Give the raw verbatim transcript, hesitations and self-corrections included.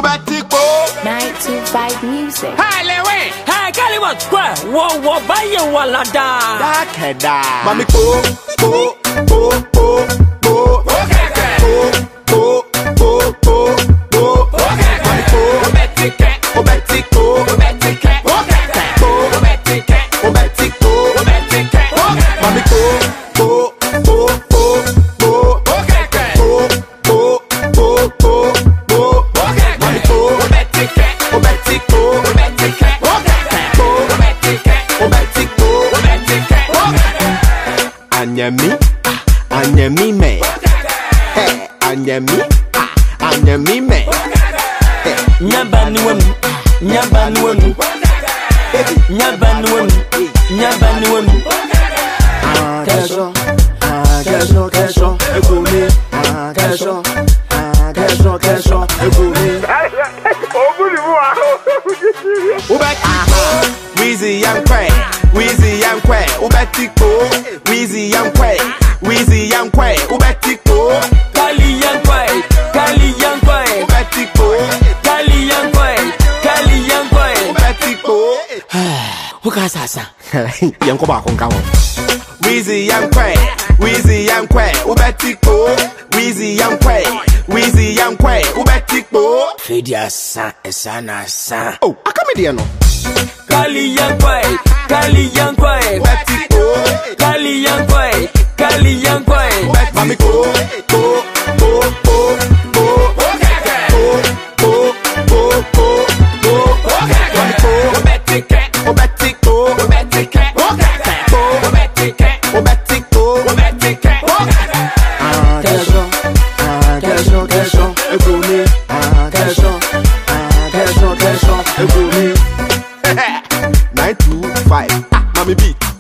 nine two five music. Hi, Lewe. Hey, Kaliwa, square. Whoa, whoa, buy you wala da. Da keda. Mami ko, ko, ko, ko, ko. Okay, ko, ko, ko, ko, ko. Okay, mami ko. Obetike, obetiko, obetike. Okay, ko, obetike, obetiko, obetike. Okay, mami ko, ko, ko, ko, ko. Okay, ko, ko, ko, ko, ko. Okay, mami ko. Obetike, obetiko, obetike. Okay, ko, obetike, obetiko, obetike. Okay. Anyami, anyami me. Hey, anyami, anyami me. Nyabani wemu, nyabani wemu, nyabani wemu, nyabani wemu. Ah, kesho, ah, kesho, kesho, ekumi. Ah, kesho, ah, kesho, kesho, ekumi. Ubetiko, Weezy and Quay, Weezy and Quay. Ubetiko, Weezy and Quay, Weezy and Quay. Ubetiko, Kali yankwe, Kali yankwe, Ubetiko, Kali yankwe, Kali yankwe. Ubetiko. Uka sasa. Yanko ba kong kawo. Weezy and Quay, Weezy and Quay. Ubetiko, Weezy and Quay, Weezy and Quay. Ubetiko. Fedia sa, esana sa. Oh, akamedi no. Kali yankwe, Kali yankwe, Ubetiko, Kali yankwe, Kali yankwe. mami ko, ko, ko, ko, ko. Ko, ko, ko, ko, ko. Mami ko, obetike, obetiko, obetike. Ko, obetike, obetiko, obetike. Ah, kesho, ah, kesho, kesho, ekumi. Ah, kesho, ah, kesho, kesho, ekumi. Nine two five, ah, mami beat.